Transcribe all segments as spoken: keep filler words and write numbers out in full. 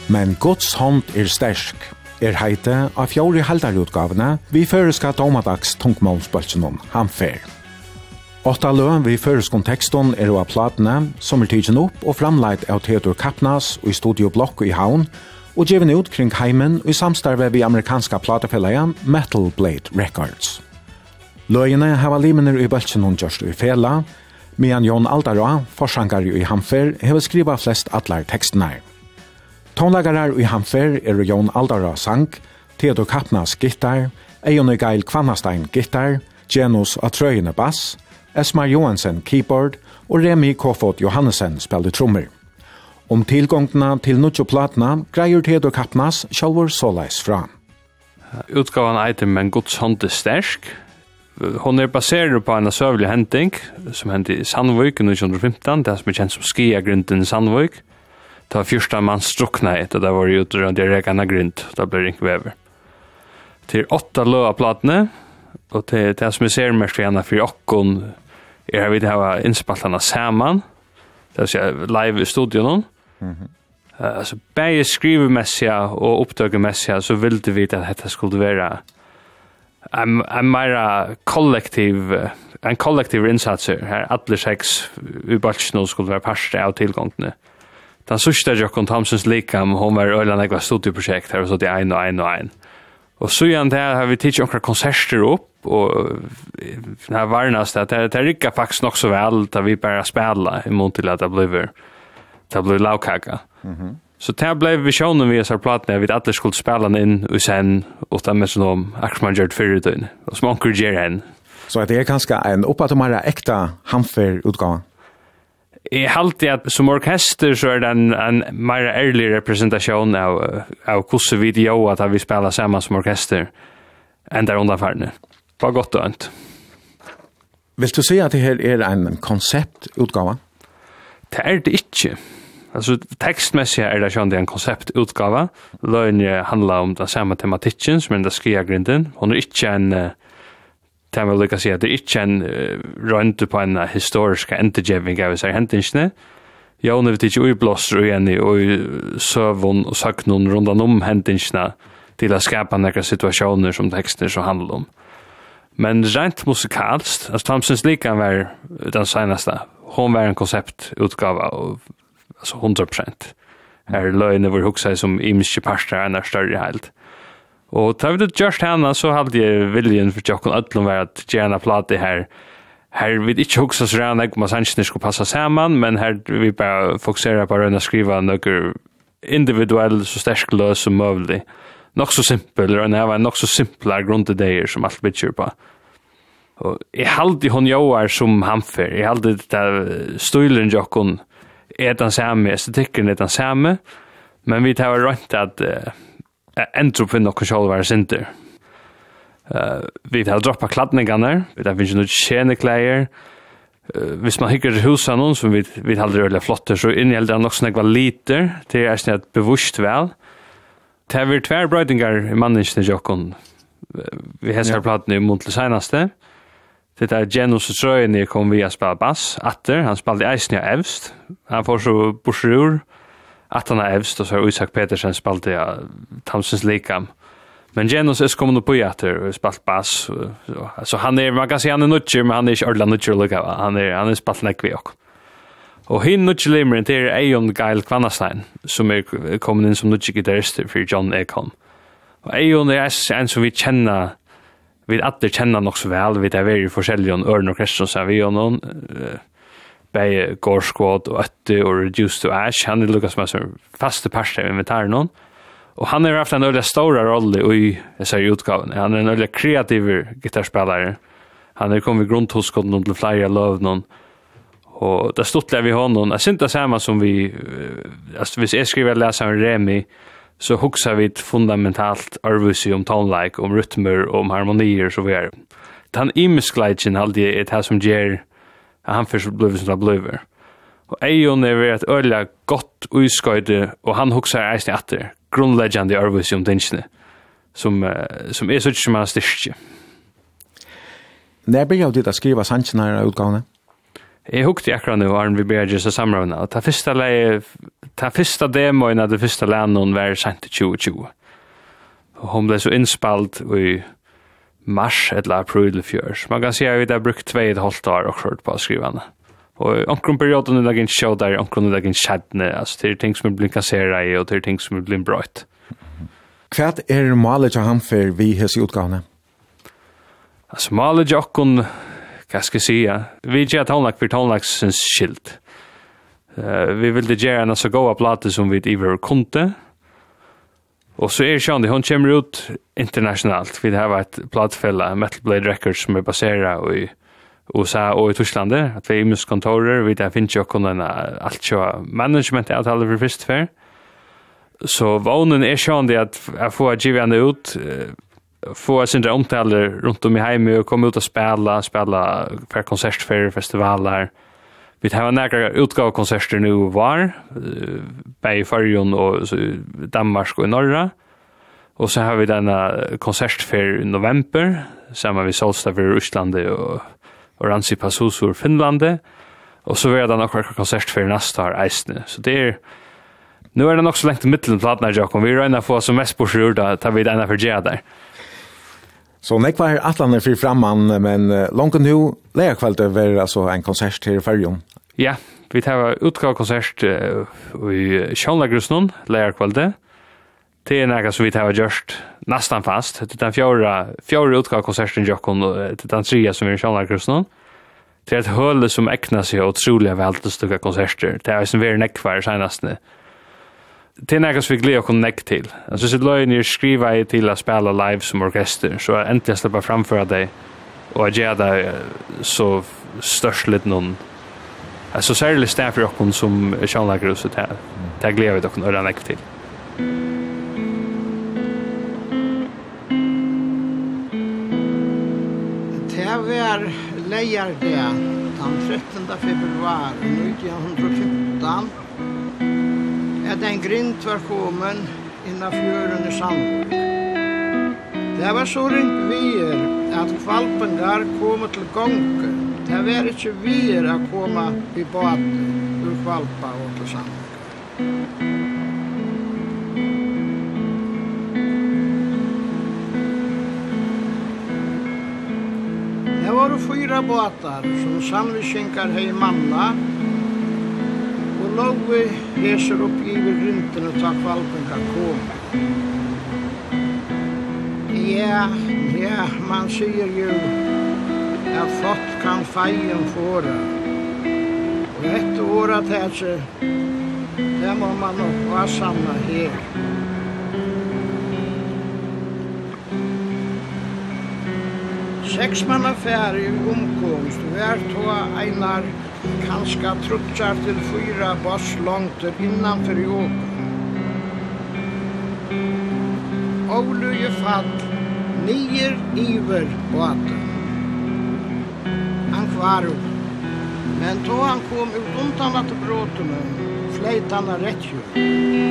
Men Guds hånd er sterk, er heite av fjore haldarutgavene vi føreska domadags tungmålsbølsenon, Hamfer. Åtta løn vi føreskon tekston er av platene som er tidsen opp og framleit av Theodor Kapnas og i Studio Blokk i Havn, og gjeven ut kring heimen og i samstarve vi amerikanska platefelleien Metal Blade Records. Løgene hava limener i bølsenon gjørst i fela, medan Jon Aldara, forsanger i Hamfer, hever skriva flest atlar tekstene. Tonlagarar i Hamfer er Jon Aldara sang, Theodor Kapnas gitar, Eion Geil Kvannastein gitar, Janus Atrøyene bass, Esmar Johansen keyboard og Remi Kofod Johansen spelte trommer. Om tilgångna til nutjo platna greier Theodor Kapnas sjálvor såleis fra. Utgavan eiter Men Guds hånd er sterk. Hon er baseret på en søvlig henting som hendte i Sandvik i nitton femten, det som er kjent som Skia-grunden i Sandvik. Det var første mann strukna etter det var ute rundt i rekene grunn, da ble det ikke vever. Til åtta løa platene, og til det som jeg ser mest for gjerne for åkken, er at vi har innspaltene sammen, det vil si live i studioen. Mm-hmm. Uh, altså, begge skrivemessige og oppdøgemessige, så ville vi at dette skulle være en, en mer kollektiv, en kollektiv innsats her, alle seks ubaltsene skulle være parster av tilgångene. Den sørste Jokon Thomsons likam, hun var øyland ekva studieprojekt her, og så det er en og en og en. Og så igjen der har vi tidsi omkring konserter opp, og det her varnast at det, det rikka faktisk nok så vel, da vi bare spela imot til at det blir, det blir lavkaka. Mm-hmm. Så det ble visjonen vi har platene, at vi alle skulle spela den inn og sen, og det med sånn om akkurat man gjør det fyrir døgn, og som onker gjør en. Så det er ganske en oppatomare ekta Hamfer-utgave? Jeg halte at som orkester så er det en, en mer ærlig representasjon av, av hvordan vi gjør at vi spiller sammen som orkester enn der underferdene. Bare godt og ønt. Vil du si at det her er en konseptutgave? Det er det ikke. Altså, tekstmessig er det sånn det er en konseptutgave. Løgnet handler om den samme tematikken som er den Skia-grunden. Hun er ikke en... Det vil jeg si at det er ikke en uh, rønte på en uh, historisk endegeving av seg hendingsene. Ja, når vi ikke uiblåser igjen i søvn og søknån rundt om hendingsene til å skapa noen situasjoner som tekster så handler om. Men rent musikalst, altså Thomsons likan var den seneste, hun var en konseptutgave av altså hundra prosent. Her løgene var hukse som imiske parster enn er større helt. Og da vi gjørst henne, så hadde jeg viljen for Jokken Ødlund var at gjerne plate her. Her vil ikke hukse så rann om at sannsynlig skulle passe sammen, men her vi bare fokuserer på å skrive noe individuell, så sterk løs som mulig. Nok så simpel, og det var nok så simple grundidéer som alt bytter på. Og jeg halde hun gjør som Hamfer. Jeg halde det stilen Jokken er den samme, estetikken er den samme, men vi tar rundt at ändå för något själva är center. Eh vi har droppat kladdningarna, vi har finns något tjänekläder. Eh hvis man hickar husen någon som vi vi hade rölla flotter så innehåller det också några liter till är snett bevusst väl. Det har vi tvär brödingar i manningen Jokon. Vi har sett plattan i mot senaste. Det är Janus Atrøyene kom via spela bass atter, han spelade i Eisnia Evst. Han får så bursrur att han är evst och så har Isak Petersen spelat ja, Thomsons likam. Men Janus är kommit på jätter och spelat bass. Så han är, man kan säga han är nutcher, men han är inte ordentligt nutcher att lukka. Han är, han är spelat nekvi också. Och hin nutcher limren till är Eion Geil Kvannastein, som är kommit in som nutcher gitarrister för John Ekholm. Och Eion är en som vi känner, vi alla känner nog så väl, vi är väldigt forskjellige om Örn och Kristian som vi har någon. Bei Gore Squad og Ötti og Reduced to Ash. Han er lukket som en faste parster av inventaren nån. Og han har haft en øyelig stora rolle i disse utgaven. Han er en øyelig kreativ gitarspelare. Han er kommet i grundhuskotten til flere løv nån. Og det stortler vi honom. Jeg synes det samme som vi, altså hvis jeg skriver og leser en Remi, så hukser vi fundamentalt arvusi om tonelike, om rytmer, om harmonier, så vi er. Den imiskleitjen alltid er det som gjør han først blev som det blev. Og Eion er et øyelig godt utskøyde, og han hukser eisen etter grunnleggende arbeid om tingene, som, som er sånn som han styrker. Når blir jeg dit å skrive sannsyn her utgavene? Jag hukte akkurat nu Arn vi Berges och samrådna. Och ta första läge, ta första demoen av det första länon var sent till tjugo tjugo. Och hon blev så inspalt i mars eller april fjör. Så man kan säga att vi har brukt två och ett halvt år och skört på att skriva henne. Och omkring perioden är det inte show där, omkring är det inte kärne. Alltså det är ting som är blivit kasserat i och det är ting som är blivit brøtt. Hva er målet til han for vi hos utgavene? Altså målet til okken, hva skal jeg si, vi gjør tonlagt for tonlagtsens skilt. Uh, vi vil gjøre en så gode plate som vi iver kunde. Og så er det sånn, hun kommer ut internationellt. Vi har et platefelle, Metal Blade Records, som er baseret i U S A og i Tyskland. At vi er imus kontorer, vi har finnet jo en alt så management-avtale for først før. Så vånen er sånn det at jeg får givet henne ut, få sindre omtaler rundt om i heime og komme ut og spela, spela for konsertferier, festivaler. Vi har några utgåvkonserter nu var, bei i Färjön och Danmark och i norra. Och så har vi denna konsertfer i november, samma vi Solstaver i Ryssland och Oransi Passusur i Finland. Och så är det några konsertfer nästa år eisne. Så det är nu är det nog så längt i mitten platna Jakob. Vi räknar få som mest på sjur då tar vi denna för där. Så nek var atlaner för framman, men uh, långt nu lägerkvällt över alltså en konsert här i Färjön. Ja, vi tar utgåvkonsert uh, i Sjönlagrusnon, lägerkvällt. Det är något som vi tar gjort nästan fast. Det är den fjärde, fjärde utgåvkonserten Jakob och det är den tredje som är i Sjönlagrusnon. Det är ett höll som äcknar sig otroliga väl till stora konserter. Det är som vi är nekvar senast nu. Det är något som vi gläder oss näck till. Alltså så lögn är skriva till att spela live som orkester. Så äntligen släppa framföra dig och att göra det så störstligt någon. Alltså särskilt stäm för oss som kärnläggare så det, det gläder vi oss och näck till. Det var lejar det den trettonde februari nittonhundrafemton. At en grint var kommet innan fjøren i Sandvik. Det var så ringt vier at kvalpengar kom til gonke. Det var ikke vier å komme i bate ur kvalpa og til Sandvik. Det var fyra båtar som Sandvikinkar hei manna og låg vi reser upp i grinten och tar kvalpen kan komma. Ja, ja, man säger ju att fått kan fejen fåra. Och ett år att det så där må man nog vara samma här. Sex man affär i omkomst, vi är två einar kanske trutchar till fyra boss långt innanför jorden. Olje fall nier iver båten. Han kvar upp. Men då han kom ut undan att bråten flöjt han rätt ju.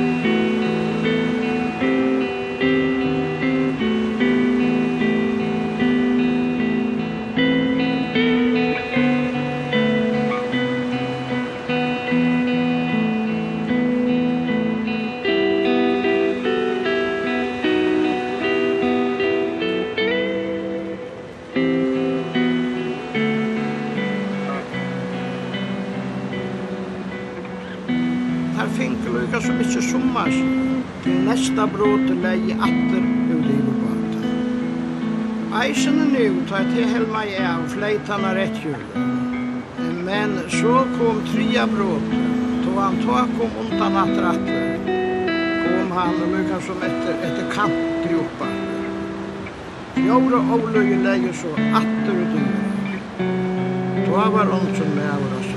Som ikke sommars til nästa bråte leie atter ur livbåten. Eisen er nu tar til helma i av fleitarna rätt hjul. Men så kom tria bråte. Då han tog kom undan atter atter. Kom han och lukka som etter, etter kantgropa. Fjóra olöje leie så atter ut ur. Då var hon som med av oss.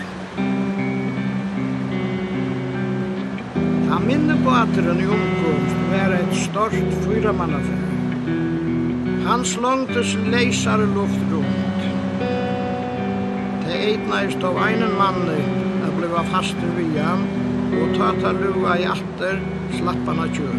Han minner på att den i omkomst var ett stort fyramannafär. Han slångtes läsare luft runt. Det eitnades av en man att bliva fast vid han och ta ta luva i atter slapparna kör.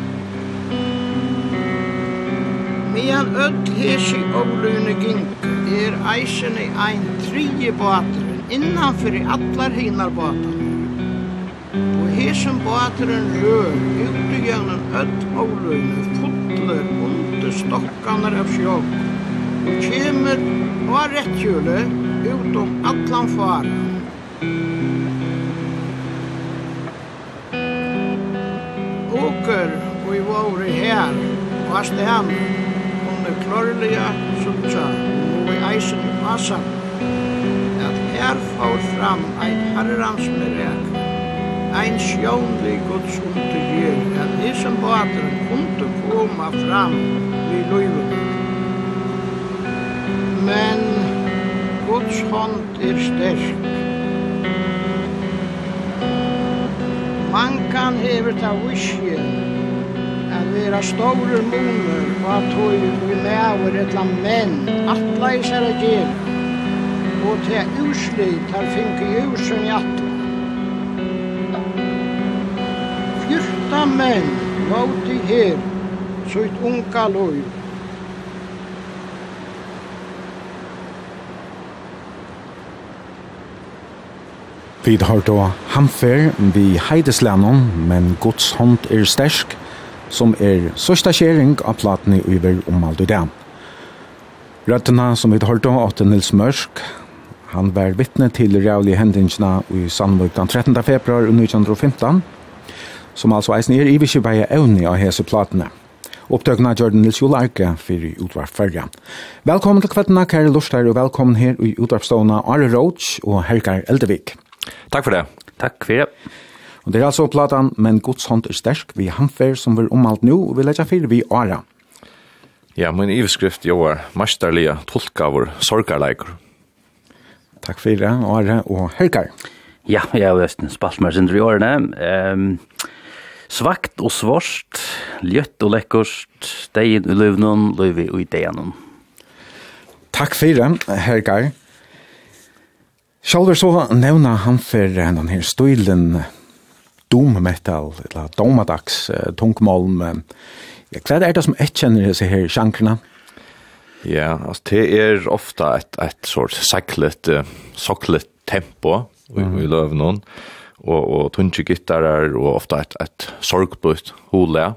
Medan öll hesi olöjne gink er eisen i ein tredje båteren innanför i allar hinar båtarna. Og hesen båteren rør ut i gjennom öll óløyne fotler under stokkanar av sjåk og kjemer og rettjøle utom allan fara. Åker og i våre her og av stene kunne klarlige sutja og i eisen i passan at her får fram ein herrans merek, ein sjånlig gods undergjer at hesen båteren kunne komma fram vid løyvene. Men Guds hånd er sterk. Man kan heve ta visje at vera store moner og at tog vi mever et la menn atla i seg gjerra og til urslit har finke jusen i atla. Fjyrta menn måti her så et unga loj. Vi har då hamfer vi heideslænon, men Guds hånd er stersk, som er sørsta kjering av platene over om alt i det. Røttene som vi har då, åtte Nils Mørsk, han var vittne til rævlige hendingene i Sandvøk den trettende februar nitton femten, som altså eisen er i vikjebeie evne av hese platene. Opptøkene gjør den Nils Jolarke for utvarp førre. Velkommen til kvettene, kære Lorstad, og velkommen her i utvarpstående Are Roach og Helgar Eldevik. Takk for det. Takk for det. Og det er altså platan, men Guds hånd er sterk. Vi hamfer som vi omalt nå, og vi legger fyrir vi Ara. Ja, min iveskrift jo er mesterlige tolkavur sorgarleikur. Takk for det, Are og Helgar. Ja, jeg har vært spaltmærsynder i årene. Um, svakt og svarst, ljøtt og lekkost, degen i løvnån, løyvi og i degen. Takk for det, Helgar. Sjálfur så nevna han for den her stilen doom metal, eller domadags uh, tungmål. Ja, hva er det som jeg kjenner disse her sjankrene? Ja, altså det er ofta et, et sort saklet, uh, saklet tempo mm. i, i løvnån, og, og tunge gittarer, og ofta et, et sorgbrutt hole.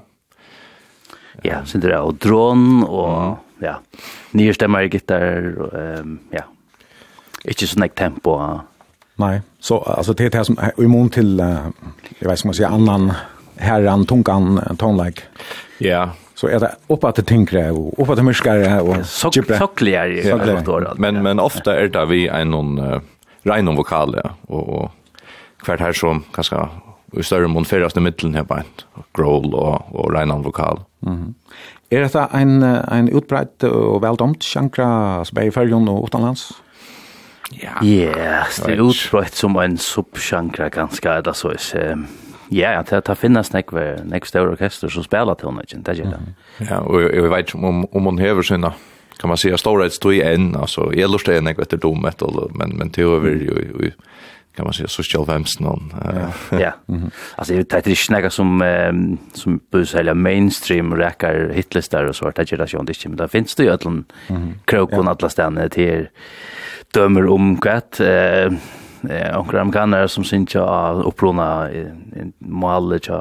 Ja, så det er og drån, og mm. ja, nye stemmer gittarer, og um, ja. Ikke sånn ek tempo. Nei, så altså det er det som er imot til, uh, jeg vet ikke om jeg sier, annan herran, tungan, tonleik. Ja. Så er det oppa til tyngre, og oppa til myrskare, og gypre. Sokkligere. Ja, ja. Men, men ofta er det vi en noen uh, regnom vokal, ja, og, og hvert her som kanskje i større mån fyrraste middelen her på en growl og, og regnom vokal. Mm-hmm. Er dette en, en utbreit og veldomt sjankra, som er i fyrjon og utenlands? Ja, yes, det er utbrett som en subsjankra ganske, det så er ja, det, det finnes nekve, nekve større orkester som spiller til henne, det er det. Ja, og jeg, jeg vet om, om hun hever sinne, kan man si, storhetstøy enn, altså, jeg lurer det nekve etter dom metal, men, men til over jo, jo, kan man si, social femst noen. Ja, ja. Mm-hmm. Altså, det er ikke nekve som, um, som bus hele mainstream rekker hitlister og så, det er ikke det, men det finnes det jo et eller annet kroken alle stedene til dømer om kvett, eh, eh, onker amerikanere som synes ikke å opprona målet til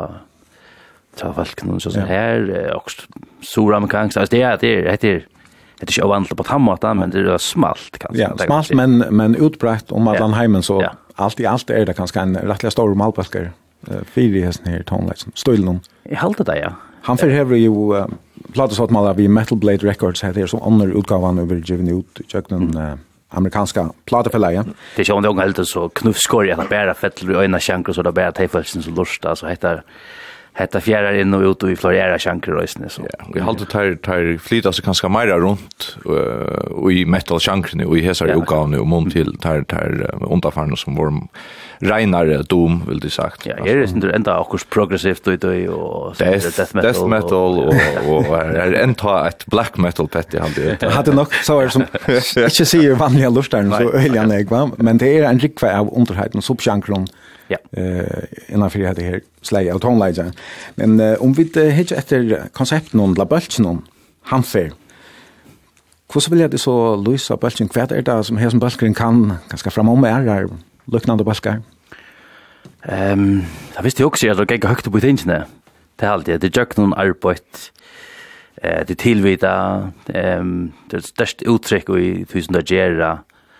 å folk noen sånn her, og store amerikanske, altså det er, det er, det er, det er ikke avvandlet på tammåten, men det er smalt, kanskje. Ja, smalt, men, men utbrett om at han heimen, så ja. Alt i alt er det kanskje en rettelig stor malbølger, uh, fire i hesten her toneleksen, støylen. Jeg halte det, ja. Han forhever jo uh, platesåttmaler vi Metal Blade Records her, det er som andre utgaven over Giving Ut, kjøkken, uh, amerikanska plateförlaget. Det är ju om det helt så knuffskor att bära fettler i öna chankar så då bära tejfelsen så lusta så heter heter fjärrar in och ut och i florera chankar rösne så. Ja, vi håller tar tar flyta så ganska mer runt och i metal chankar och i hesar utgåvan och mont till tar tar underfarna som var renare dom vill du sagt. Ja, är det inte ända också progressivt och och death metal death metal och och är ända ett black metal pet i hade. Hade nog så är som inte ser vanliga lustar så öliga jag va, men det är en riktig av underheten och subgenren. Ja. Eh innan för det här slay av tonlighter. Men om vi hittar efter konceptet någon la bulten någon handfair. Hur vill jag det så Luisa Balchen kvärt är det som här som Balchen kan ganska framom är där liknande Balkar. Ehm, jag visste ju också att det gick högt upp i tingene. Det är alltid det jag någon arbete. Eh, det tillvita ehm det största uttryck i tusen gera.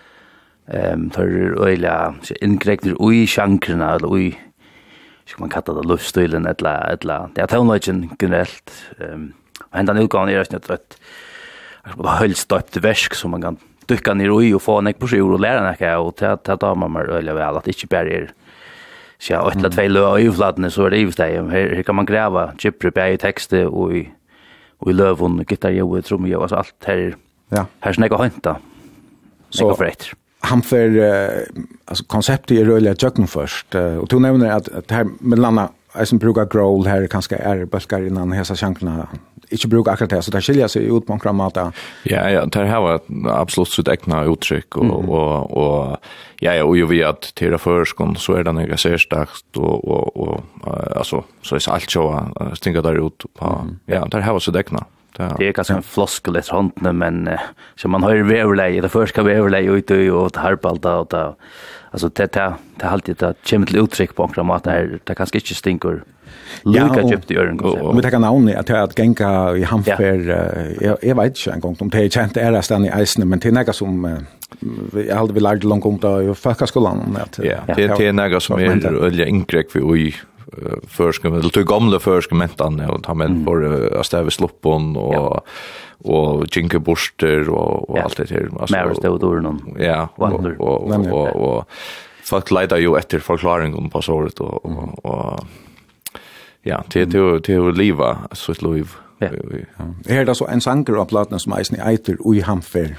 Ehm för öliga ingrekter i chankrarna eller i ska man kalla det luststilen eller eller det är tonlagen generellt. Ehm och ända nu går det just trött. Jag har helt stoppat väsk som man kan dyka ner i och få en eksplosion och lära näka och ta ta ta man öliga väl att inte bara är så att två lö i flatten så är det ju det här kan man gräva chipper på i texter och i och i lövon och gitarr och trum och alltså allt här ja här snägga hanta så för ett han för uh, alltså konceptet är rörliga jucken först uh, och du nämner att, att här med landa som brukar growl här kanske är baskar innan hesa chankrarna inte brukar akkurat det så där skiljer sig ut på en kramata. Ja ja, det här var absolut så äkna uttryck och mm. och och ja ja och ju vi att till det förskon så är det några särstarkt och och och alltså så är allt så stinga där ut på mm. ja, det här var så äkna. Det är kanske en floskel ett sånt men så man har ju överläge det första vi överläge ut och harpalta och ta alltså det det det alltid det kommer till uttryck på kramata där det kanske inte stinker Luka köpte i öron. Och vi tar namn att att gänga i hamfer jag jag vet inte en gång om det är känt är stan i isen men det är några som vi aldrig vill lära långt om då i folkskolan att ja det är några som är öliga inkrek vi i förskum eller till gamla förskumentan och ta med för att stäva sloppon och och jinkeborster och och allt det här alltså mer stod då någon ja och och och folk letar ju efter förklaringen på såret och och ja, till till till liva så ett liv. Ja. Är det så en sanger av plattan som Eisen Eiter och i hamfer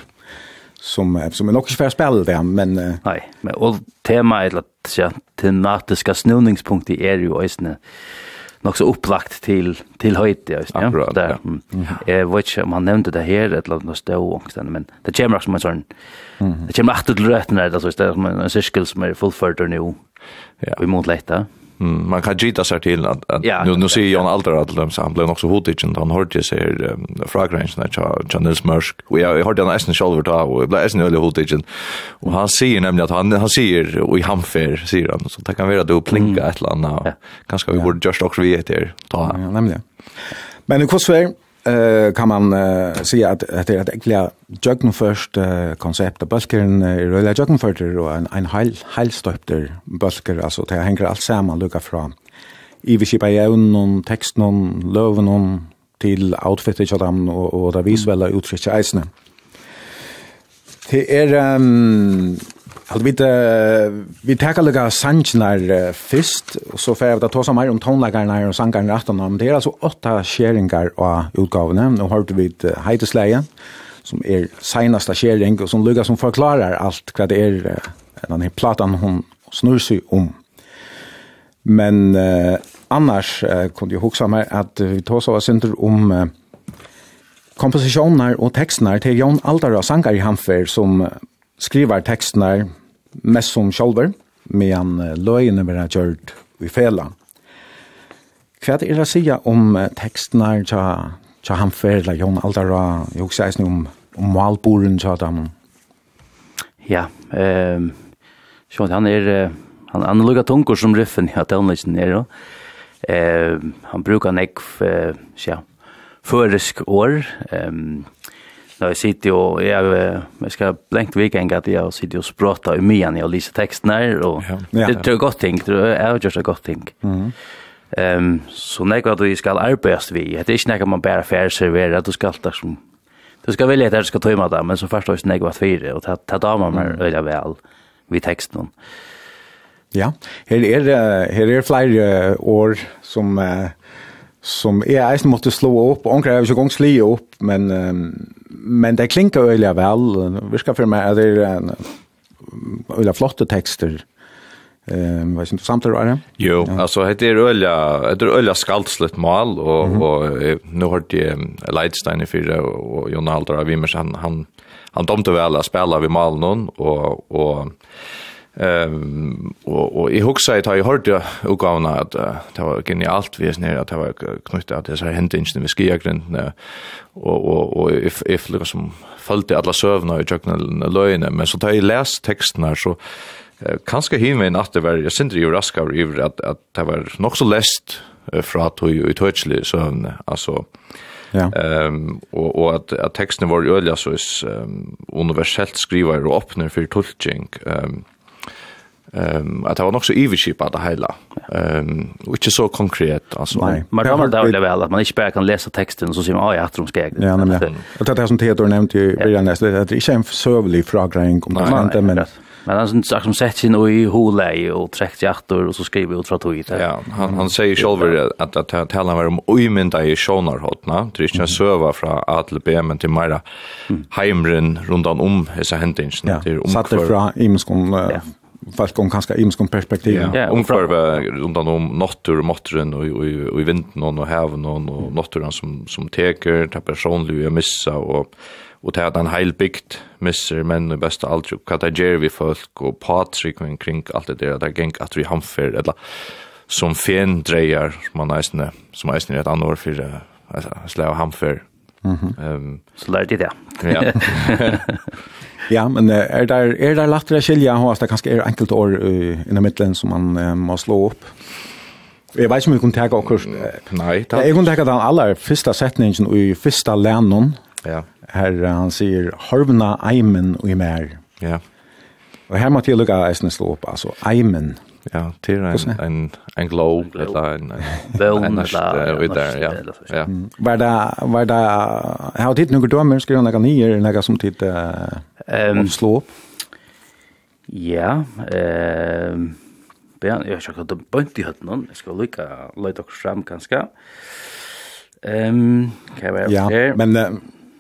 som som är nog inte för spel där men nej, men och tema är att ja, tematiska snurningspunkt i är ju Eisen nog så upplagt till till höjt just ja. Akkurat, där. Ja. Mm. Eh vad man nämnde det här ett eller stå också men det kommer som en sån mm. det kommer att till rätt när det så istället som en cirkel som är fullförd nu. Ja. Vi måste leta. Mm, man kan gita sig till att, att ja, nu, nu ser Jan Alder att de, han blev också hotigen han hörde sig um, fragränsen av Nils Mörsk och jag, jag hörde han nästan själv då och jag blev nästan öle hotigen och han säger nämligen att han, han säger och i hamfer säger han så det kan vara då plinka mm. ett eller annat ja. Kanske vi ja. Borde just också veta det ta ja, nämligen men i kostfär Uh, kan man uh, säga att, att det är ett äckliga jögn först uh, koncept av bölkeren är uh, röliga jögn först och en, en heil, heilstöpter bölker, alltså det hänger allt samman lukka från i vi kipa jävn, text, löven till outfitet av dem och, och det visuella uttryck i eisne. Det är um, alltså vi vi tar lite sanchnar först och så får jag ta så mer om tonlagarna och sangarna åttan om det är alltså åtta sharingar av utgåvorna nu har vi Heidesleje som är senaste sharing och som luggar som förklarar allt vad det är den här plattan hon snurrar sig om men eh, annars eh, kunde jag huxa mig att vi tar så var om eh, kompositioner och texter till Jan Alder och Sankar i Hamfer som skriver texterna mest som själver medan lögene blir gjort i fela. Vad är det att säga om texterna till Hamfer eller Jan Alder och jag också säger om, om malboren till dem? Ja, eh, så han är han han lukar tunkor som riffen i att anläggen är då. Eh, han brukar nekv eh, ja, förisk år. Ehm när jag sitter och jag, jag ska blänkt weekend att jag sitter och spratar i mian och läser texterna och ja. Det, det är gott ting, det är just a gott ting. Mm. Ehm så när jag då ska arbeta vi, det är inte när man bara fär servera, du ska alltid som du ska välja att det ska ta med det, men så förstås när jag var fyra och ta ta damer med öliga väl vid texten. Ja, här är här är flera år som uh, som är eisen måste slå upp och ankra har ju gång slå upp men um, men det klinkar öliga väl vi ska för mig är det en öliga flotta texter ehm vad syns samt det är jo ja. Alltså det är öliga det är öliga skaldsligt mål och mm-hmm. och nu har det Lightstein i fyra och Jon Alder vi men han han han domte väl att spela vid mål någon och och Ehm och och i huxa att jag hörde utgåvorna att det var genialt vi är nere att det var knutet att det så här händingen vi skiagrind och och och if if liksom följde alla sövna i jökna löjne men så tar jag läs texterna så kanske hin med att det var jag syns ju raskare över att att det var nog så läst från att ju touchly sövn alltså ja. Ehm och och att att texten var öliga så är um, universellt skrivare och öppnar för tolkning. Ehm um, att det var också överskip av det hela. Ehm um, och inte så konkret alltså. Nej. Man kan väl det väl att man inte bara kan läsa texten och så ser man ja, att de ska. Ja, men ja. Och det är som Theodor nämnde ju början nästa det är inte en sövlig frågning om det inte men men han sagt som sett sin i hole och träckt hjärtor och så skriver ut från tog. Ja, han han säger själv att att att tala om omynda i Shonarhotna, det är inte söva från A till B men till Mara. Heimren runt om dessa händingar till om satt från imskon fast om kanske imskon perspektiv. Ja, omkvarva runt om natur och mottren och och i vinden och haven och naturen som som teker ta personliga missa och och det är en hel byggt misser men i bästa allt vad det gör vi folk och Patrik kring allt det där där gäng att vi hamfer eller som fen drejer man nästan som nästan ett annat för alltså slå hamfer. Mhm. Ehm så lär det. Ja. Ja, men är där är där lättare skilja hos det kanske är enkelt år i den mitten som man måste slå upp. Jag vet inte om vi kan ta också. Nej, jag kan ta den allra första sättningen i första länon. Ja. Här han säger harvna aimen och i mer. Ja. Och här måste jag lukka äsne slå upp, alltså aimen. Ja, till en en en glow eller en bön eller där ja. Ja. Var det var det har dit några dömer ska några nier några som tid ehm slå upp. Ja, ehm ben jag ska ta point i hatten. Jag ska lukka lite också fram kanske. Ehm kan jag ja, men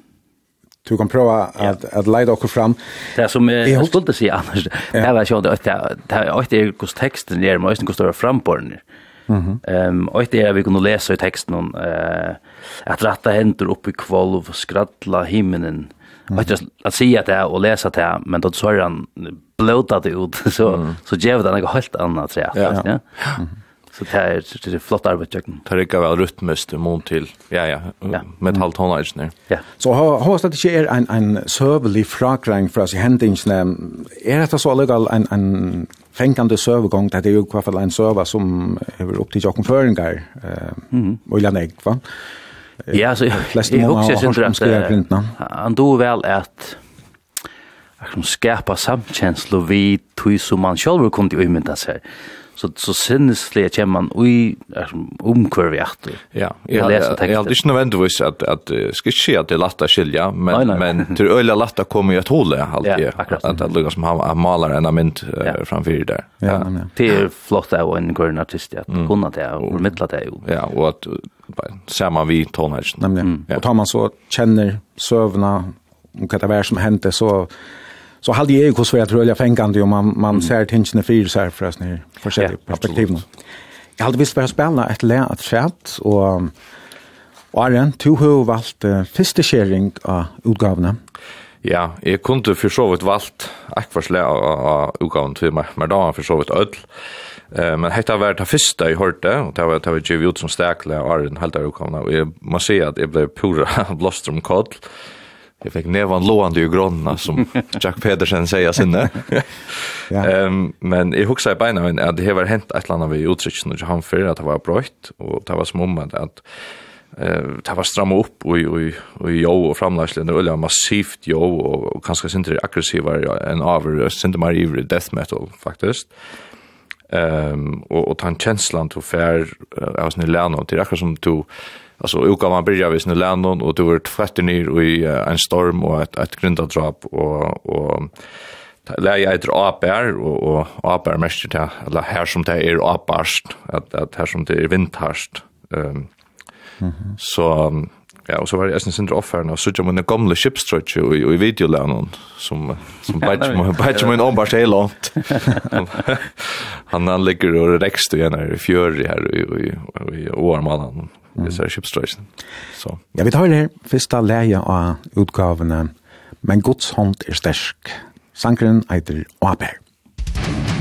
du kan prova att att leda oss fram. Det som jag skulle säga annars. Det var så att det det är hur texten är måste gå stå fram på den. Mhm. Ehm och det är vi kunde läsa i texten om eh att rätta händer upp i kvalv skrattla himlen. Att just att säga det och läsa det men då så han blåtade ut så så ger det något helt annat så ja. Ja. Så det är det är flott arbete. Det räcker väl rytmiskt mot till ja ja med halvt tonage ner. Ja. Så har har det inte är en en sövlig frågning för oss i händingarna är det så legal en en fängande servergång där det är ju kvar för en server som är upp till Jakob Föringar eh och jag nej va. Ja så jag också syns att han då väl att som skapa samkänsla vid tog som man själv kom till imenta sig. Så så sinnesligt känner man oj omkurvat. Ja, jag läser texten. Jag hade inte nödvändigtvis att att ska ske att det lätta skilja men nej, nej. Men till öliga lätta kommer ju att hålla alltid ja, att det lukar som han malar en amint ja. Framför där. Ja, ja. Det är flott och en grön artist att mm. kunna det och mittla det. Ja, och att ser man vi tonage. Mm. Ja. Och tar man så känner sövna och vad det är som hände så så hade jag ju hur svårt rulja fängande om man man mm. ser tingene fyra så här förresten här för ja, perspektiv. Jag hade visst vara spela ett lä att chat och och Arjen to har valt uh, första sharing av utgåvorna. Ja, jag kunde för så vitt valt akvarslä av utgåvan till mig men då för så vitt öll. Eh men detta var det första jag hörde och det var det var ju ut som stäkla Arjen helt utgåvorna och jag måste säga att det blev pura blåstrom kod. Jag fick nevan låande i gronna som Jack Pedersen säger sinne. Ja. Ehm men i huxa i beina att det har hänt ett land av uttrycken och han för att det var brott och det var som om att eh det var stramma upp och och och jo och framlägslen och öliga massivt jo och kanske inte aggressivare än över inte mer i death metal faktiskt. Ehm och och han känslan till fair av sin lärna till akkurat som to alltså uka man börjar vid sin ländon och då är det frätt ner i uh, en storm och ett ett grundadrap och och lär jag ett apär och och apär mest det eller här som det är aparst att att här som det är vindharst ehm um, mm-hmm. så um, ja och så var det nästan sin offer och så jag med en gamla shipstretch och i videolärnon som som badge badge med en ombar så långt han han ligger och rext igen i fjör här i i årmalan det är shipstretch så ja vi tar det första läge av utgåvorna men Guds hand är stark sankren heter Aper.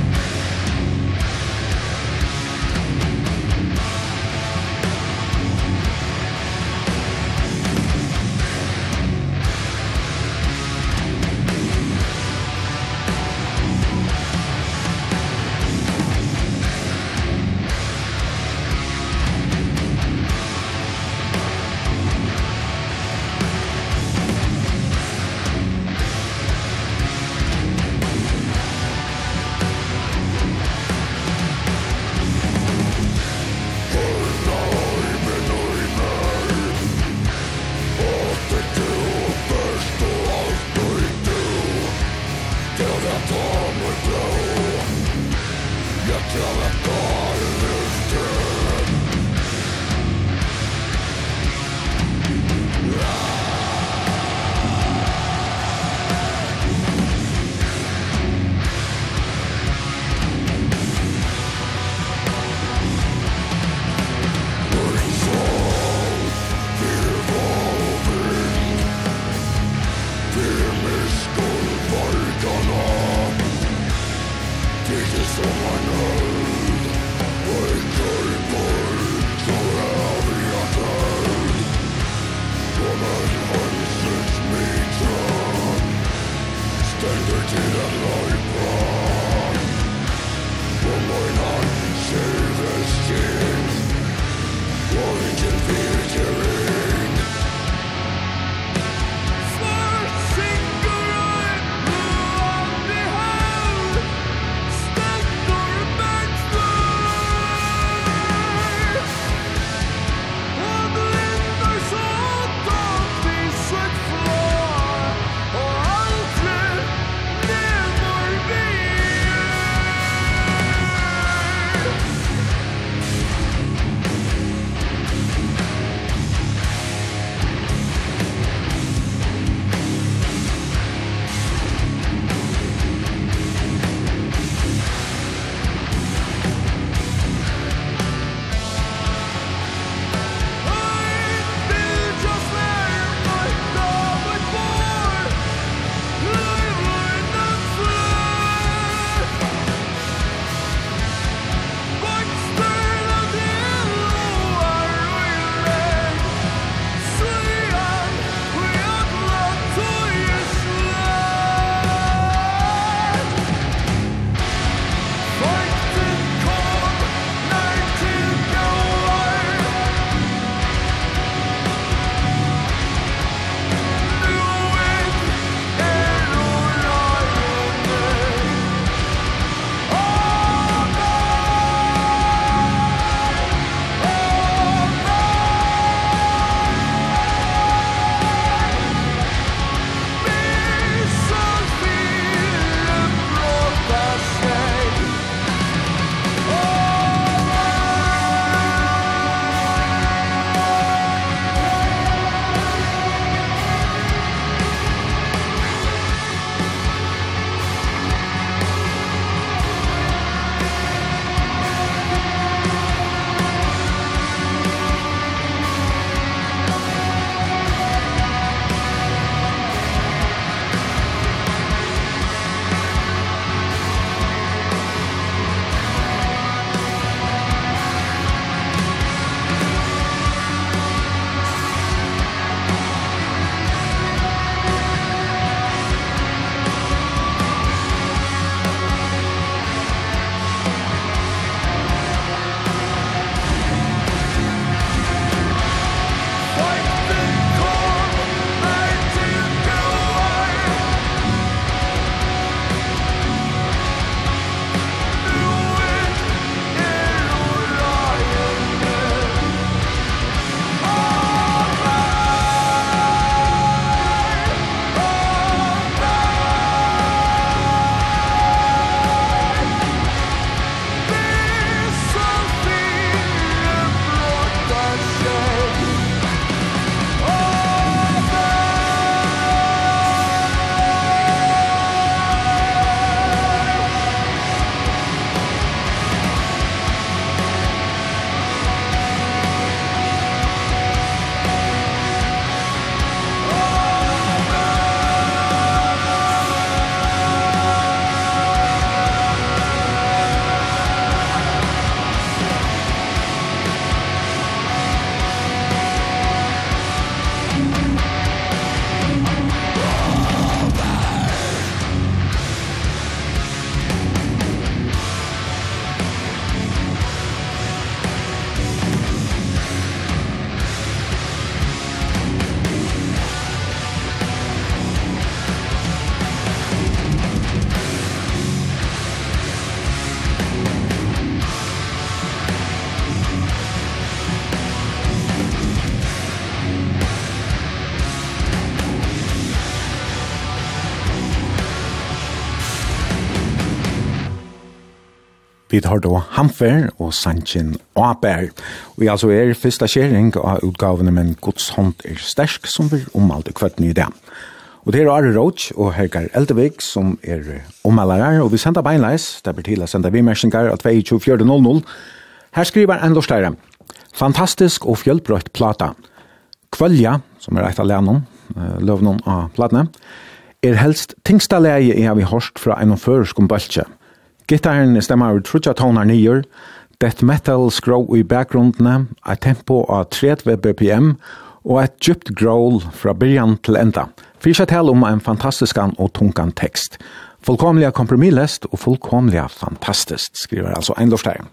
Vi tar då Hamfer og Sanchin Aper. Vi altså er første skjering av utgavene, men Guds hånd er sterk, som vil omvalde kvart nye det. Og det er Are Roach og Hergar Eldevik som er omvalere, og vi sender beinleis, det blir til å sende vimersinger av to to fire null null. Her skriver en lortare. Fantastisk og fjellbrøtt plata. Kvølja, som er et av lærnen, løvnen av platene, er helst tingsta leie jeg har vi hørt fra en føresk om bøltje. Gitarren stemmer av trutja toner nyer, death metal skrå i bakgrunden, et tempo av tretti B P M og et djupt growl fra byrjan til enda. Fyrst til om en fantastisk og tungan tekst. Fullkomliga kompromissløst og fullkomliga fantastisk, skriver altså en lortare.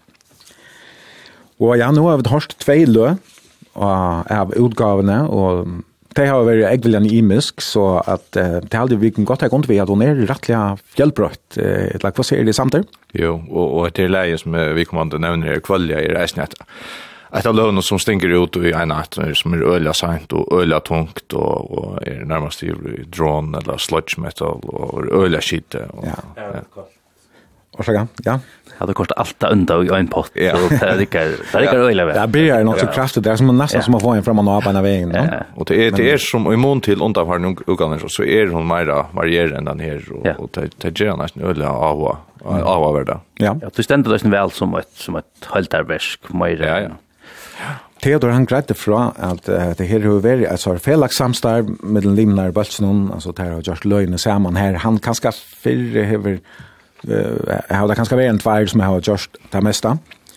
Og ja, nå har vi hørt tvei lø av utgavene, og det har vært egentlig imisk, så at uh, det hadde vi godt ha gått ved at hun er rettelig fjellbrøtt. Uh, hva sier det samtidig? Jo, og, og det er leie som vi kommer til å nevne her kvølja i reisnettet. Et av løvene som stinker ut i en natt, som er øyla seint og øyla tungt, og, og er nærmest i drone eller sludge metal, og øyla skite. Og, ja. Ja. Och så ja. Ja, det kostar allt under i en pott. Ja. Så det är det är öle väl. Det blir nog så kraftigt där som man nästan som att få en fram och av på vägen, va? Och det är det är som i mån till undanfarna ugan så är hon mer varierande än den här och och det det ger nästan öle av av av det. Ja. Ja, du ständer det väl som ett som ett haltarverk mer. Ja, ja. Theodor han grädde fra att uh, det här har varit alltså felaks samstarv med den limnar Balsnon, alltså där har just löjne samman här. Han kanske för över jag har det kanske varit en tvär som jag har gjort det mesta.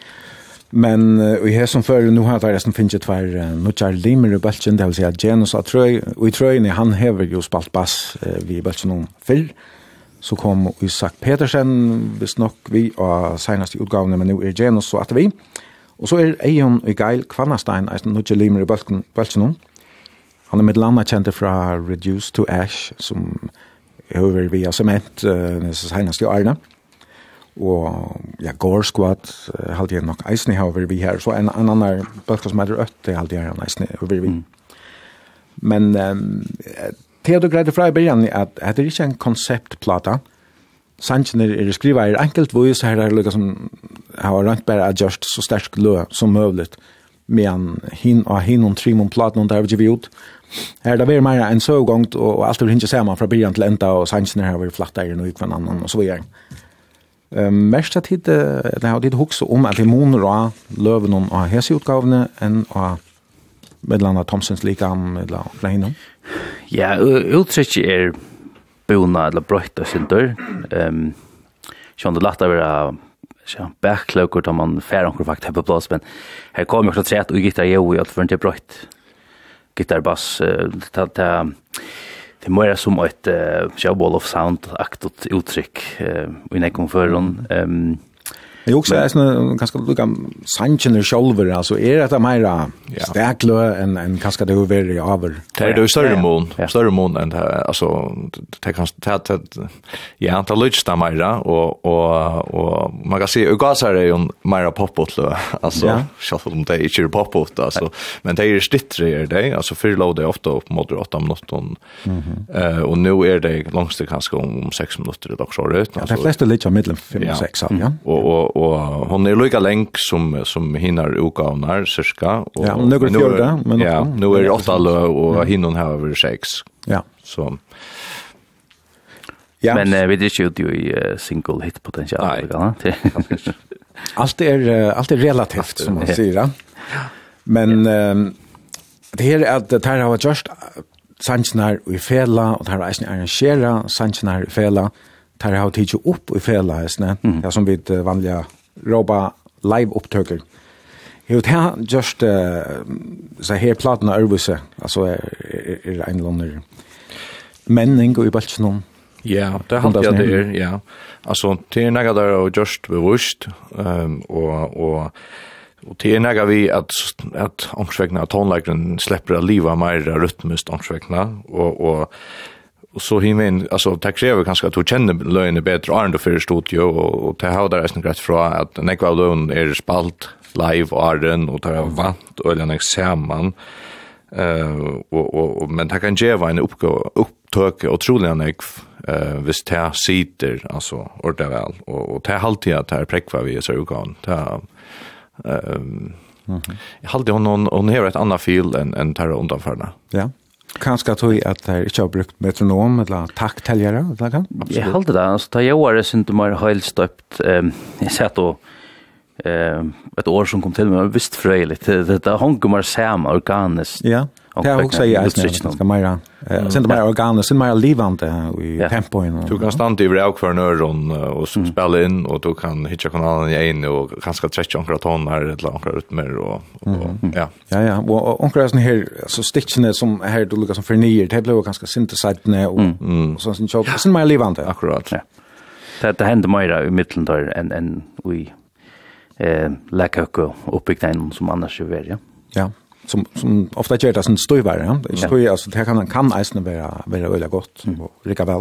Men uh, vi har som för nu har det resten finns det tvär uh, nutjar limmer i Balchen, det vill säga Janus och Tröj. Och i Tröjne han har ju spalt bass uh, vid Balchen fyll. Så kom Isak Petersen, visst nok vi och senaste utgavene, men nu är Janus så att vi. Og så er Eion og Geil Kvannastein, eisen nutje limer i Balchen. Han er med landa kjente fra Reduced to Ash, som er over via sement, uh, senest i Arne. Og ja, Gore Squad, uh, halte jeg nok eisen i over vi her. Så en, en annen Balchen som heter Øtte, halte jeg eisen over vi. Mm. Men um, Theodor greide fra i begynnelsen at, at det er ikke en konceptplata. Sanchen er skriva er enkelt voice her er liksom har rent bare adjust så sterk lø som möjligt men hin og hin og trimon platen der vi ut her det blir mer en så gångt og alt det hinner se man fra begynnelsen til enda og Sanchen har vært flatt der og kvann annan og så videre. Ehm mest at det det har det hugsa om at det monra løven og av hese utgavene enn av medlanda Thomsens likam eller fra hinnom. Ja, uttrykker er bona eller brøtta sinter. Ehm sjón det lata vera ja backlogger då man fær onkur fakt på plats men her kommer också tre och gitarr jo i att för inte brött. Gitarr bass ta ta det mer som ett showball of sound aktot uttryck i nekom förron. Ehm Jag också är såna ganska lika Sanchen och Shoulder alltså är det mer starklö än en kanske det över i över. Det är det större mån, större mån än alltså det kan ta ja antal lutsta mer och och och man kan se gasar är ju mer popot alltså så om det är ju popot alltså men det är stittre är det alltså för load det ofta upp mot åtta minuter eh och nu är det långst kanske om sex minuter det också rätt alltså. Det flesta lite mellan fem och sex ja. Och och hon är lika länk som som hinner utgåvnar cirka och ja, nu fjorda men ja, nu är det åtta lö och hinnon har över sex. Ja. Så ja. Men uh, vi det ju ju uh, single hit potential va. Allt är allt är relativt som man säger. Ja. Men um, det här är att det här har just Sanchnar och Fela och det här är arrangera Sanchnar och Fela. Det här har tidsi upp i Fela hästne. Mm. Det som vi vanliga roba live upptöker. Jo, det har just uh, så här platna örvuse. Alltså är, är, är en lånner menning och i Balchen. Ja, det har jag det ja. Alltså det är något där och just bevust um, och och och det är något vi att att omsvägna tonlägren släpper att liva mer rytmiskt omsvägna och och och så himen alltså det kräver kanske att du känner lönen bättre och ändå för studio och och det har där är rätt från att Nekva lön är spalt live och arden och tar vant och den examen eh och och men det kan ge en uppgå upptök otroligt nek Uh, hvis det sitter, altså, ordentlig vel, og, og det er alltid at det er prekva vi er så ugan. Det er, um, mm-hmm. jeg alltid hun, hun har et annet fil enn en det er undanførende. Ja. Kanskje at du at det ikke har brukt metronom eller taktteljere? Jeg halte det, altså, da jeg var synes du mer høylstøpt, um, jeg sett og um, et år som kom til meg, visst frøylig, det, det, det honker mer samme organisk. Ja. Det har också jag snart ganska mer. Eh sen det mer organiskt, sen mer livande i tempoen. Du kan stanna i break för nörron och spela in och du kan hitta kanalen i en och ganska tretton några ton här eller några ut mer och ja. Ja ja, och onkelsen här så stitchen som här du lukar som förnyer, det blev ganska synthesized och så sen så sen mer livande. Akkurat. Ja. Det det händer mer i mitten där än än vi eh läcka uppbyggt en som annars är ja. Ja. Som som ofta gör det sån stöjvare, ja. Det står alltså det kan kan isen vara vara öliga gott och lika väl.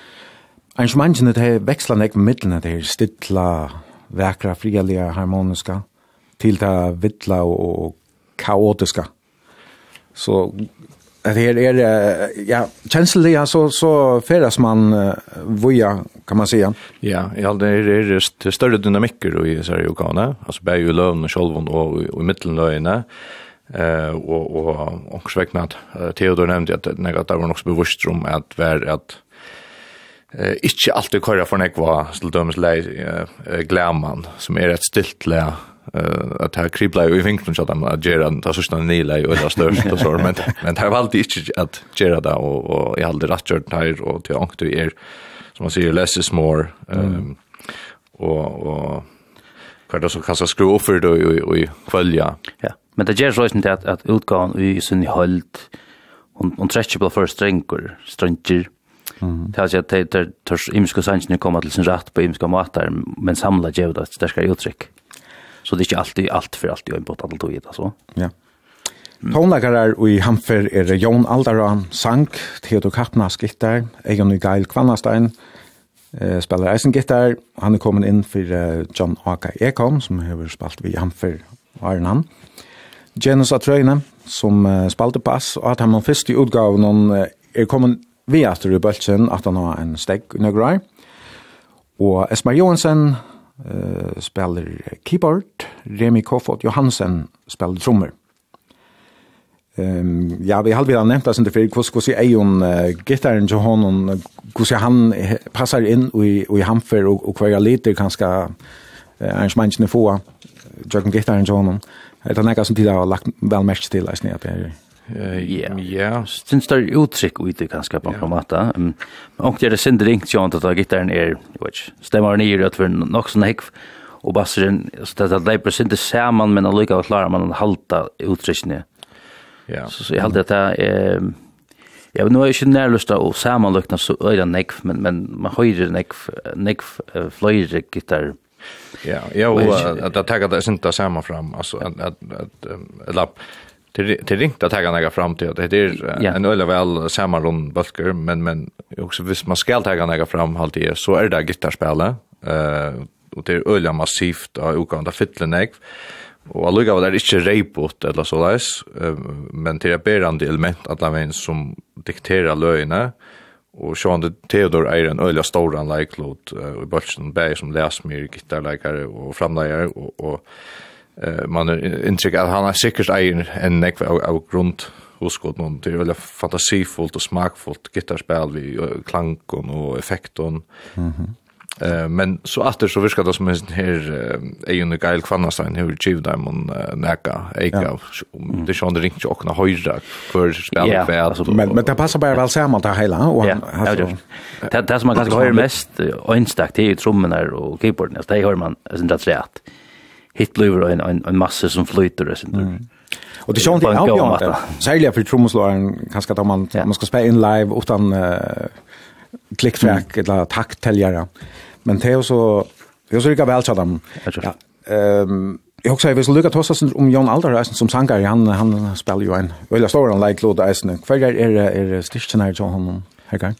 En schmanchen det växlar ner mitten det är stilla, vackra, fredliga, harmoniska till det vittla och kaotiska. Så det här är ja, känsliga så så färdas man voja kan man säga. Ja, ja det är det större dynamiker i så här organ, alltså bär ju lövn och självon och i mittenlöjna. Eh uh, och och och sveknat uh, Theodor nämnde att det negativt var också bevisst om att vara att eh uh, inte alltid köra för nekva till dömes lei uh, glämman som är ett stilt lä uh, att här kribla ju i vinkeln så att man gör den så snart ni lei och störst och så men men det har alltid inte att göra det och och jag hade rätt gjort här och till ångt du är som man säger less is more um, mm. och och kan det så kasta skruva för då och i kvälja. Ja. Men det gjør så att att utgåvan i sin hållt och och stretchable för strängur, stränger. Mm. Det har att det törs imska sanchen komma till sin rätt på imska matar men samla ge det starkare uttryck. Så det är inte alltid allt för allt i en bort allt och det så. Ja. Tonlagare i Hamfer är Jon Aldaran Sank, Theodor Kappnas gitarr, Egon Gail Kvannastein eh spelar eisengitarr. Han är kommit in för uh, John Aka Ekholm som har spelat vid Hamfer Arnan. Janus Atrøyne, som uh, spalte pass, og at han først i utgaven uh, er kommet via etter i bølgen, at han har en steg i nøgrej. Og Esmar Johansen uh, spiller keyboard, Remi Kofod Johansen spiller trommer. Um, ja, vi har aldrig nevnt det, for hvordan er Eion uh, gitarren til honom, hvordan han passar inn i, i hamfer, og, og hver liter kanskje uh, arrangementene få, Jørgen gitarren til honom. Det är något som tid har lagt väl mest till att det är ja ja syns det uttryck ut det ganska på formata men och det är synd ringt ju att gitarren är which stämmer ner att för något sån här och bassen så det där precis det samman men alltså att klara man halta uttryckne. Ja. Så jag hade det eh jag nu är ju närlusta och sammanlukna så är det neck men men man höjer neck neck flyger gitarr. Ja, ja, och att ta det inte samma fram alltså att att att det det ringt att ta några fram till det är en öle väl samma rund bulker men men också hvis man ska ta några fram alltid så är det gitarrspelet eh och det är öle massivt och okanda fittleneck och alltså var det inte repot eller så där men det är berande element att la som dikterar lögnerna. Och Sean Theodor är en öliga stor anlägglåt uh, i Bölsen Berg som läsmyr, gitarrläggare och framläggare och, och uh, man är intryck att han är säkert äger en nekv av, av grund hos god någon. Det är väldigt fantasifullt och smakfullt gitarrspel vid uh, klanken och effekten. Mm-hmm. Uh, men så efter så viskar det som en här Eion uh, Gail Kvannastein hur giv dem en uh, näka eka ja. Det är sån det ringt och höjra för spel yeah, kväll alltså, men men det passar bara väl samman där hela och ja, alltså det det som man kanske hör mest einstakt det är trummorna och keyboarden det hör man sen det rätt hit bluver en en, en massa som flyter och sånt mm. Och det känns inte avgörande särskilt för trumslåaren kanske att man ja. man ska spela in live utan uh, clicktrack mm. eller taktteljare. Men det är så det är så lika väl så dem. Ja. Ehm jag också vill lucka tossa om Jon Aldaran som sångare han han spelar ju en väldigt stor en like load isen. Kvar är är är stischnar John honom här gång.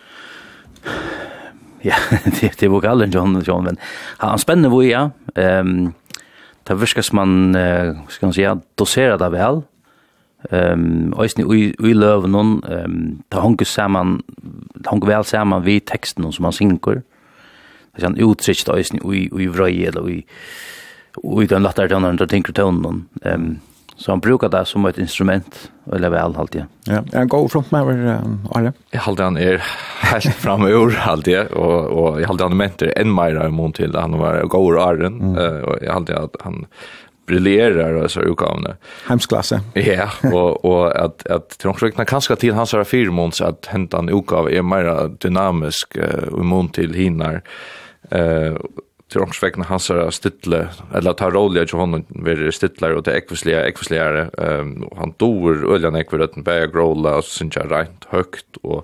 Ja, det det var gallen John John men han spänner vad ja. Ehm där viskas man ska man säga dosera det väl. Ehm och i i love någon ehm ta hon samman hon väl samman vid texten som man synkar. Det kan uttryckt då i i vröj eller i och den låter den andra tänker tonen. Ehm så han brukar det som ett instrument eller väl alltid. Ja, en god front med alla. Jag håller han är helt framöver alltid och och jag håller han mentor en mer mot till han var god Arden och jag håller att han briljerar och så utgåvna. Hemsklasse. Ja, och och att att trångsväckna kanske till hans är fyra månader att hämta en utgåva är mer dynamisk och mot till hinnar. Eh trångsväckna hans är stittle eller tar roller till honom vid stittlare och det ekvisliga ekvisligare ehm han dor öljan ekvidaten bag rolla och synja rent högt och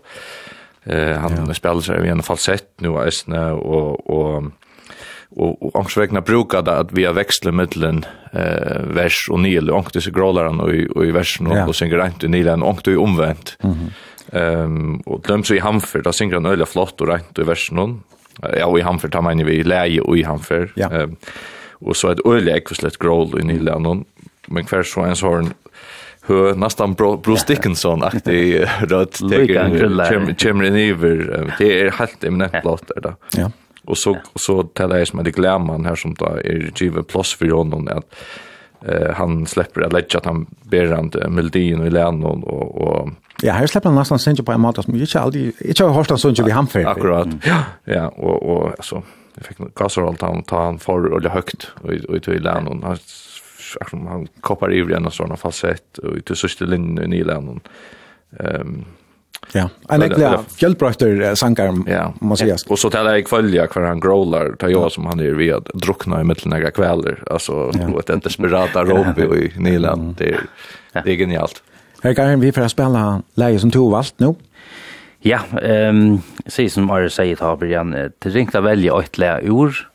eh han ja. spelar sig i en falsett nu är och och och och angsvägna brukar det att vi har växlat mellan eh vers och nil och det så growlaren och i och i versen och så synger rent i nilen och det är omvänt. Mhm. Ehm och glöm så i hamfer då synger han öliga flott och rent i versen. Ja, och i hamfer tar man ju vi läge och i hamfer. Ja. Ehm och så ett öliga ekvislet growl i nilen men kvar så en sån hur nästan Bruce Dickinson aktig rött tecken chimney never det är helt eminent plott där. Ja. Och så och så talar jag som det glämman här som då är given plus för honom att eh han släpper att lägga att han ber han melodin och län och och ja, här släpper han nästan synge på en måte som inte alltid inte har hört han synge vid hamfer. Akkurat. Ja, ja och och alltså jag fick gasar allt han tar han för och det högt och och till län och han han koppar i igen och såna falsett och till sista linjen i län. Ehm ja, en äckliga fjällbrötter sankar ja. måste jag säga. Och så talar jag följa kvar han growlar tar jag som han är vid att drunkna i mitten några kvällar. Alltså ja. Ett desperata Robbie i Nyland. Det är, det är genialt. Här kan vi för att spela läge som tog valt nu. Ja, ehm um, säg som Arne säger tar början till ringta välja ett läge ur.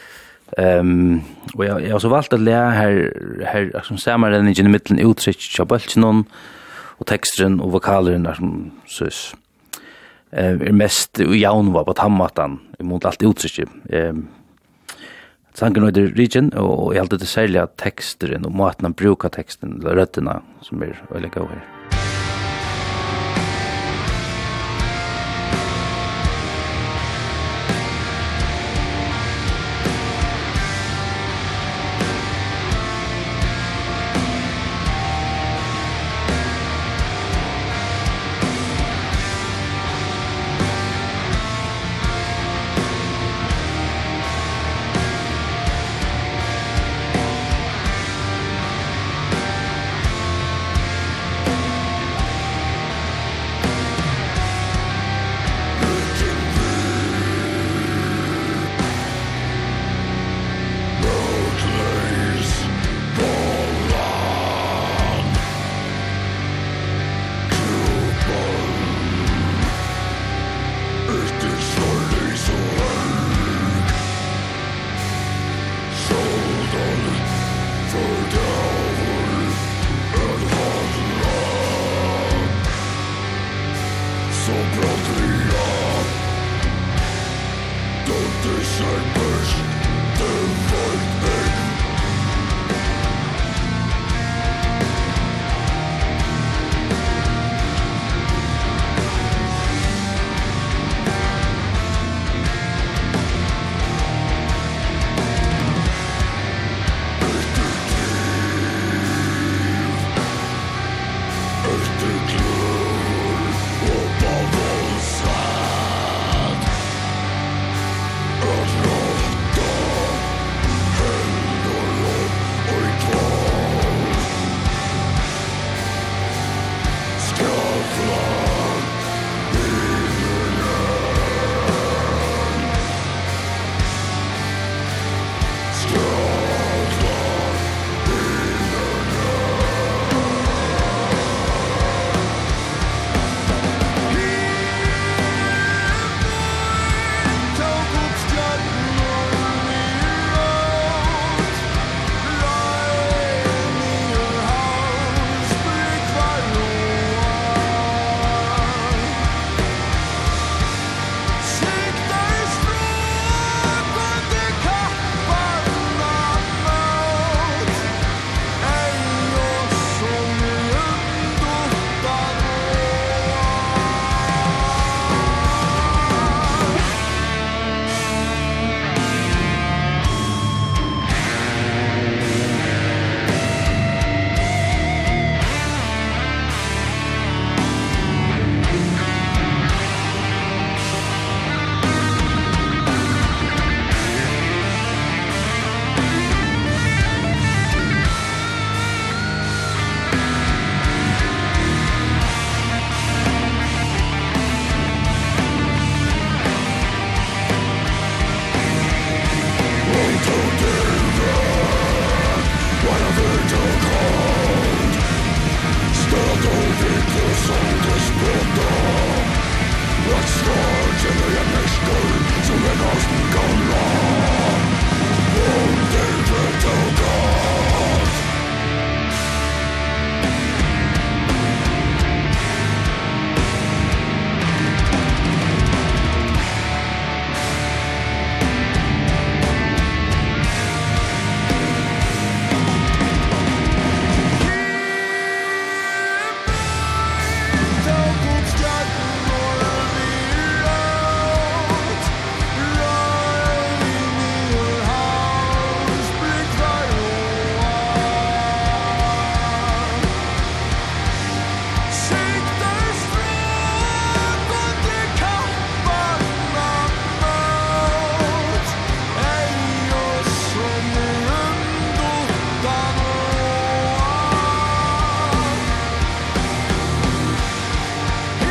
Ehm och jag jag har så valt att lära här här som samar den i mitten uttryck chabelchen och texten och vokalen där som sys. Eh är mest jaun var på tammatan emot allt uttryck. Ehm sangen och region och jag alltid det sälja texten och maten brukar texten eller rötterna som är väldigt goda.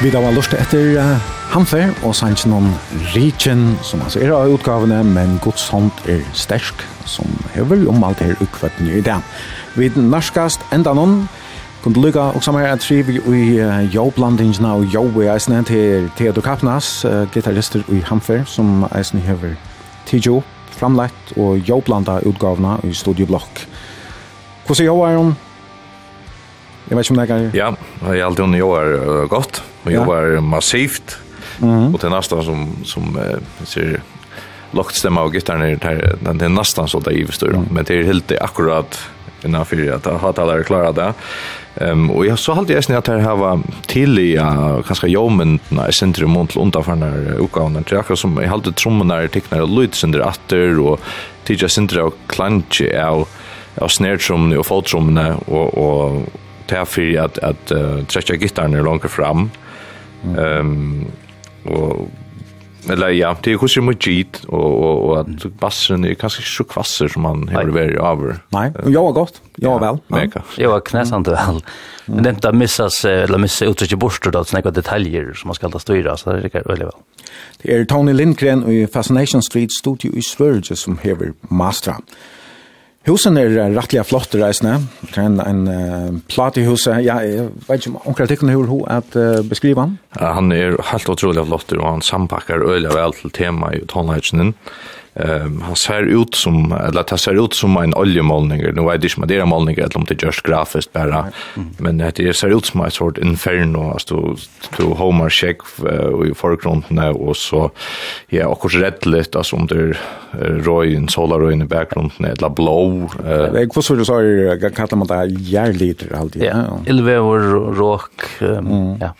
Vi da var lust etter uh, Hamfer og sanns noen Richen som altså er av utgavene, men Guds hånd er stersk som hever om alt her ukvetten i det. Vi narskast enda noen kunne lykka og sammen her at skrive i uh, jobblandingsna og jobb i eisene til Theodor Kapnas, uh, gitarrister i Hamfer som eisene hever tidjo framlagt og jobblanda utgavene i Studioblokk. Hvordan jobber hun? Jeg vet ikke om det er... Ja, jeg er alltid jobber uh, godt. Og jobber massivt. Mm. Og til nästan som, som uh, ser lagt stämma och gitarren är den det är nästan så där i förstår mm. men det är helt akkurat innanför att ha alla klara det. Ehm um, och jag så alltid är att det här var till i uh, kanske jobbmentna i centrum mot undanfarna uppgåvorna till akkurat som jag hade trummorna tecknar och lite sönder åter och teacher center och clanche av av snare och fottrummen och och därför att att uh, träcka gitarren är långt fram. Ehm mm. um, och eller ja, det är ju så mycket git och och och att bassen är kanske så kvasser som man har varit över. Nej, jag har gått. Jag har väl. Mega. Jag har knäsant väl. Men det inte missas eller missa uttryck bort då såna detaljer som man ska ta styra så det är väldigt väl. Det är Tony Lindgren i Fascination Street Studio i Sverige som hever mastra. Husen är rättliga flotta reisne. Det är en, en uh, plat i huset. Ja, jag vet inte om onkel tycker hur hur att uh, beskriva han. Ja, han är helt otroligt flott och han sampackar öliga väl till tema i tonligheten. Ehm han ser ut som eller det ser ut som en oljemålning. Nu vet jag inte om det är målning eller om det är just grafiskt bara. Mm. Men det ser ut som ett sort inferno alltså to Homer check och i förgrunden och så ja och rätt lite alltså om det Roy in solar in i bakgrunden eller blå. Det är så du sa kallar man det järliter alltid. Ja. Elver rock ja.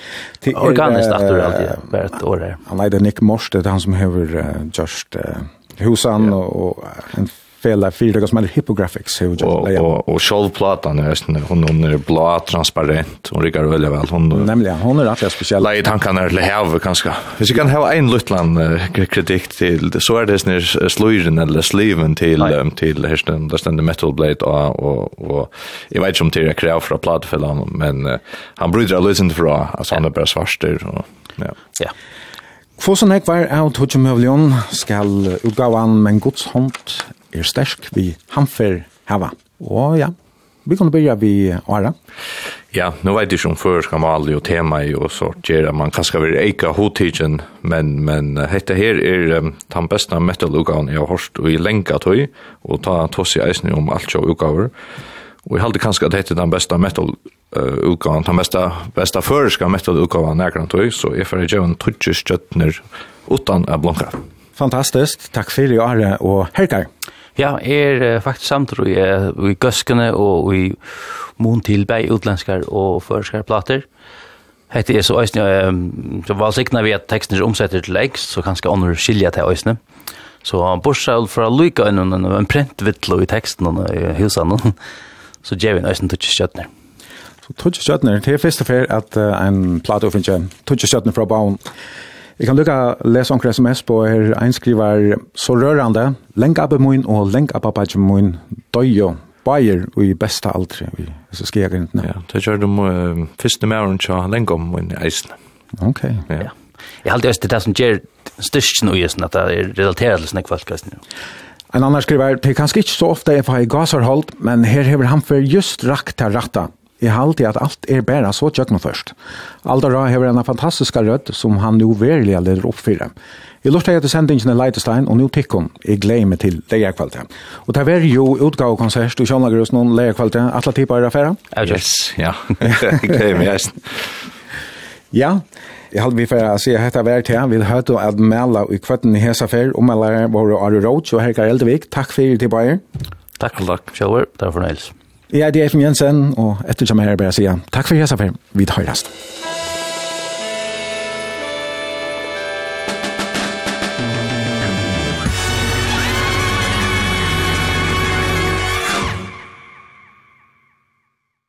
Organiskt att det alltid vart år där. Han är Nick Morst det han som har just husan yeah. och en fälla fyra som är Hippographics hur och och och självplatan är hon hon är blå transparent och rikar väl väl hon nämligen hon är rätt speciell. Läget han kan eller ha kanske. Vi kan ha en lutlan kritik till så är det när slöjen eller sleven till um, till hästen där ständer metal blade och och och jag vet inte om det är kräv för plattfällan men uh, han brydar lite för alltså han är bara svarster och ja. Ja. Kvosen ek var av Tudjumøvlion skal utgavan men Guds hånd er stersk vi Hamfer hava. Og ja, vi kan börja vi Ara. Ja, nu vet jag om för ska man aldrig och tema i och så gera man kanske vill eka hotigen men men detta här är um, den bästa metal utgavan jag har hört och i länka toy och ta toss i isen om allt show utgavar. Och jag hade kanske att detta den bästa metal uh, utgavan, den bästa bästa förska metal utgavan näkran toy så är för att jag en touch stöttner utan att blanka. Fantastiskt. Tack för det Ara och Herkar. Ja, er uh, faktisk samtidig i, i Gøskene og i mån til bei utlandskar og førskar plater. Hette er så øysene, um, så var sikna vi at teksten er omsetter til leggs, så kanskje andre skilja til øysene. Så han bortsett fra lyka en, en, en printvittlo i teksten og i husan, så gjør vi en øysene tutsi skjøtner. Så tutsi skjøtner, det er først og fyr at uh, en plate oppfinner tutsi skjøtner fra baun. Jeg kan lukka lese omkring sms på her einskriver så rørande lenka abbe moin og lenka abbe moin døyo bayer og i besta aldri vi så skal jeg ikke ja det gjør de uh, første morgen tja lenka moin eisen. Ok. Ja. Ja. Jeg halte også det som gjør styrsten og just at det er relateret til snakk folk. En annan skriver det er kanskje ikke så ofte jeg får i gasarhold men her hever han for just rakt til ratta. Jeg halte at alt er bare så tjøkken først. Aldara hever en fantastisk rød som han nu verilig leder oppfyrer. Jeg lurte etter sendingen i Leitestein, og nå tikk hun. Jeg gleder meg til leierkvalitet. Og det er jo utgave konsert, du skjønner hos noen leierkvalitet. Alle typer er affære? Yes, ja. Jeg gleder meg, yes. Ja, jeg hadde vi for å si at dette var til. Vi hørte at Mela i kvarten i Hesafer, og Mela var Ari Roach og Herkar Eldevik. Takk for til Bayer. Takk for takk. Sjøver, det var fornøyelse. Jeg er D F Jensen, og etter som jeg er bare sier, takk for Hesafer. Vi tar høyrast.